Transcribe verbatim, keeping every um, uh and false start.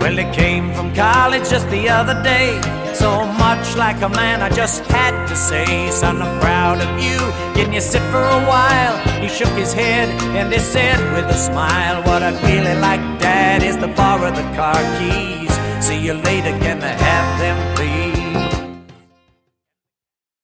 Well, he came from college just the other day, so much like a man I just had to say, son, I'm proud of you, can you sit for a while? He shook his head and he said with a smile, what I'd really like, Dad, is to borrow the car keys. See you later, can I have them please?